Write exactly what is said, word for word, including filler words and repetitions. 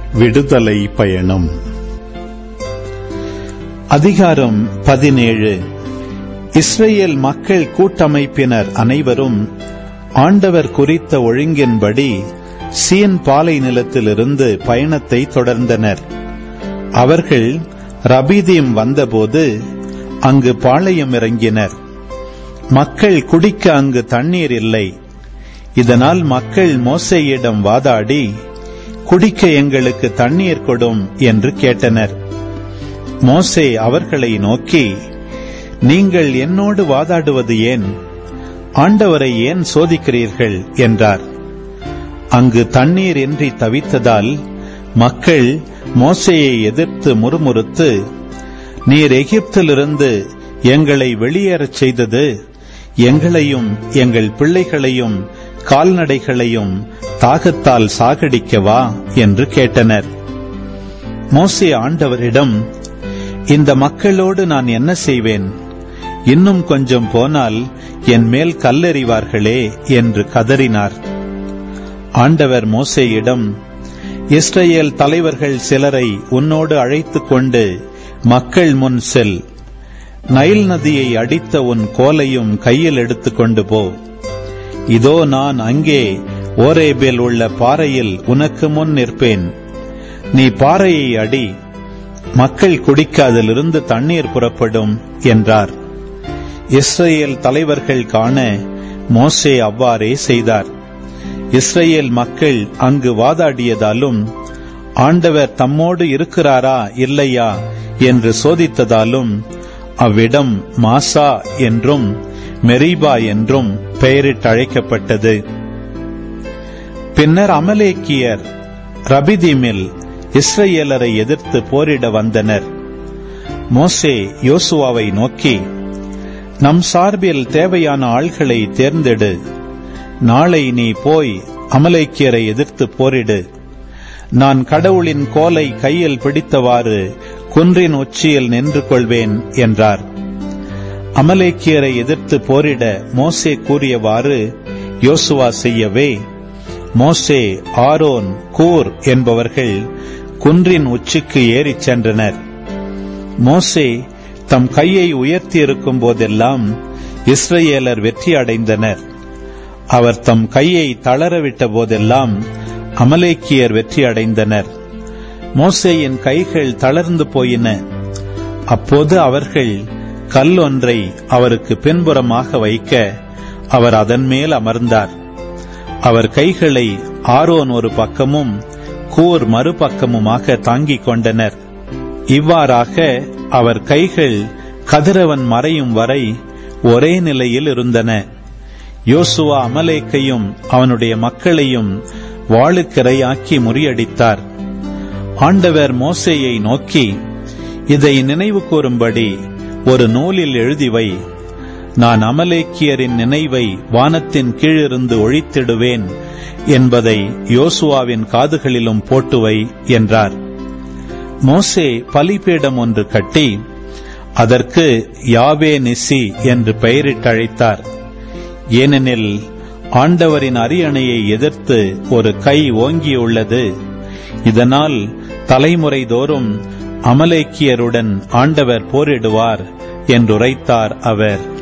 விடுதலை பயணம். அதிகாரம் பதினேழு. இஸ்ரேல் மக்கள் கூட்டமைப்பினர் அனைவரும் ஆண்டவர் குறித்த ஒழுங்கின்படி சீன் பாலை நிலத்திலிருந்து பயணத்தை தொடர்ந்தனர். அவர்கள் ரபீதீம் வந்தபோது அங்கு பாளையம் இறங்கினர். மக்கள் குடிக்க அங்கு தண்ணீர் இல்லை. இதனால் மக்கள் மோசேயிடம் வாதாடி, குடிக்க எங்களுக்கு தண்ணீர் கொடும் என்று கேட்டனர். மோசே அவர்களை நோக்கி, நீங்கள் என்னோடு வாதாடுவது ஏன்? ஆண்டவரை ஏன் சோதிக்கிறீர்கள் என்றார். அங்கு தண்ணீர் இன்றி தவித்ததால் மக்கள் மோசேயை எதிர்த்து முறுமுறுத்து, நீர் எகிப்திலிருந்து எங்களை வெளியேறச் செய்தது எங்களையும் எங்கள் பிள்ளைகளையும் கால்நடைகளையும் தாகத்தால் சாகடிக்கவா என்று கேட்டனர். மோசே ஆண்டவரிடம், இந்த மக்களோடு நான் என்ன செய்வேன்? இன்னும் கொஞ்சம் போனால் என் மேல் கல்லெறிவார்களே என்று கதறினார். ஆண்டவர் மோசேயிடம், இஸ்ரேல் தலைவர்கள் சிலரை உன்னோடு அழைத்துக் கொண்டு மக்கள் முன் செல். நைல் நதியை அடித்த உன் கோலையும் கையில் எடுத்துக் கொண்டு போ. இதோ நான் அங்கே ஓரேபில் உள்ள பாறையில் உனக்கு முன் நிற்பேன். நீ பாறையை அடி, மக்கள் குடிக்க அதிலிருந்து தண்ணீர் புறப்படும் என்றார். இஸ்ரேல் தலைவர்கள் காண மோசே அவ்வாறே செய்தார். இஸ்ரேல் மக்கள் அங்கு வாதாடியதாலும் ஆண்டவர் தம்மோடு இருக்கிறாரா இல்லையா என்று சோதித்ததாலும் அவ்விடம் மாசா என்றும் மெரிபா என்றும் பெயரிட்டழைக்கப்பட்டது. பின்னர் அமலேக்கியர் ரபிதீமில் இஸ்ரேலரை எதிர்த்து போரிட வந்தனர். மோசே யோசுவாவை நோக்கி, நம் சார்பில் தேவையான ஆள்களை தேர்ந்தெடு. நாளை நீ போய் அமலேக்கியரை எதிர்த்து போரிடு. நான் கடவுளின் கோலை கையில் பிடித்தவாறு குன்றின் உச்சியில் நின்று கொள்வேன் என்றார். அமலேக்கியரை எதிர்த்து போரிட மோசே கூறியவாறு யோசுவா செய்யவே, மோசே, ஆரோன், கூர் என்பவர்கள் குன்றின் உச்சிக்கு ஏறிச் சென்றனர். மோசே தம் கையை உயர்த்தியிருக்கும் போதெல்லாம் இஸ்ரேலர் வெற்றி அடைந்தனர். அவர் தம் கையை தளரவிட்ட போதெல்லாம் அமலேக்கியர் வெற்றி அடைந்தனர். மோசேயின் கைகள் தளர்ந்து போயின. அப்போது அவர்கள் கல் ஒன்றை அவருக்கு பின்புறமாக வைக்க அவர் அதன் மேல் அமர்ந்தார். அவர் கைகளை ஆரோன் ஒரு பக்கமும் கூர் மறுபக்கமுமாக தாங்கிக் கொண்டனர். இவ்வாறாக அவர் கைகள் கதிரவன் மறையும் வரை ஒரே நிலையில் இருந்தன. யோசுவா அமலேக்கையும் அவனுடைய மக்களையும் வாளுக்கிரையாக்கி முறியடித்தார். ஆண்டவர் மோசேயை நோக்கி, இதை நினைவு கூறும்படி ஒரு நூலில் எழுதிவை. நான் அமலேக்கியரின் நினைவை வானத்தின் கீழிருந்து ஒழித்திடுவேன் என்பதை யோசுவாவின் காதுகளிலும் போட்டுவை என்றார். மோசே பலிபீடம் ஒன்று கட்டி அதற்கு யாவே நிசி என்று பெயரிட்டழைத்தார். ஏனெனில் ஆண்டவரின் அரியணையை எதிர்த்து ஒரு கை ஓங்கியுள்ளது. இதனால் தலைமுறை தோறும் அமலேக்கியருடன் ஆண்டவர் போரிடுவார் என்றுரைத்தார் அவர்.